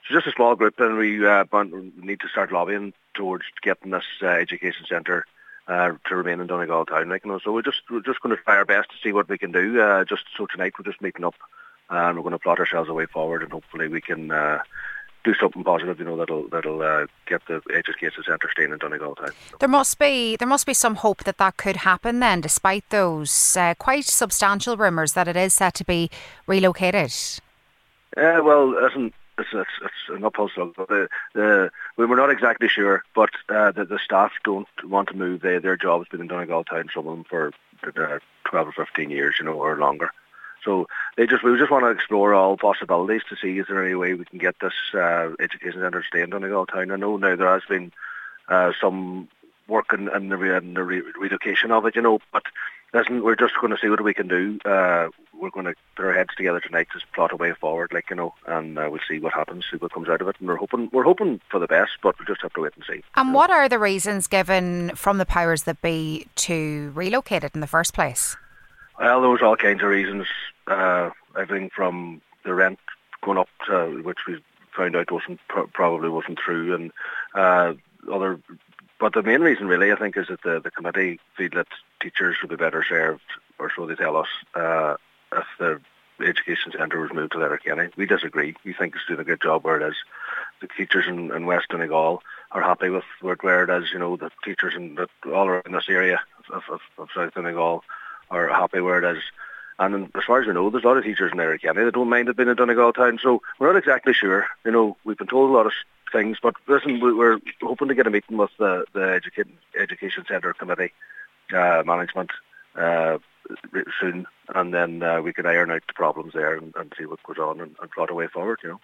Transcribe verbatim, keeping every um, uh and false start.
So just a small group, and we uh, need to start lobbying towards getting this uh, education centre uh, to remain in Donegal town. Like, you know, so we're just we're just going to try our best to see what we can do. Uh, just so tonight we're just meeting up, and we're going to plot ourselves a way forward, and hopefully we can uh, do something positive. You know, that'll that'll uh, get the education centre staying in Donegal town. There must be there must be some hope that that could happen then, despite those uh, quite substantial rumours that it is set to be relocated. Uh, well, listen. It's, it's, it's an uphill slug. The, the, we we're not exactly sure, but uh, the, the staff don't want to move. They, their job has been in Donegal town, some of them for uh, twelve or fifteen years, you know, or longer. So they just we just want to explore all possibilities to see is there any way we can get this uh, education centre to stay in Donegal town. I know now there has been uh, some work in, in the, re, in the re, relocation of it, you know, but listen, we're just going to see what we can do. Uh, we're going to put our heads together tonight to plot a way forward, like, you know, and uh, we'll see what happens, see what comes out of it. And we're hoping we're hoping for the best, but we just have to wait and see. And what are the reasons given from the powers that be to relocate it in the first place? Well, there was all kinds of reasons. Uh, everything from the rent going up, to, which we found out wasn't probably wasn't true, and uh, other. But the main reason, really, I think, is that the, the committee feel that teachers would be better served, or so they tell us, uh, if the education centre was moved to Letterkenny. We disagree. We think it's doing a good job where it is. The teachers in, in West Donegal are happy with where, where it is. You know, the teachers in the, all around this area of, of, of South Donegal are happy where it is. And as far as we know, there's a lot of teachers in Letterkenny that don't mind it being in Donegal town. So we're not exactly sure. You know, we've been told a lot of things, but listen, we're hoping to get a meeting with the, the education, education centre committee uh, management uh, soon, and then uh, we can iron out the problems there and, and see what goes on and, and plot a way forward, you know.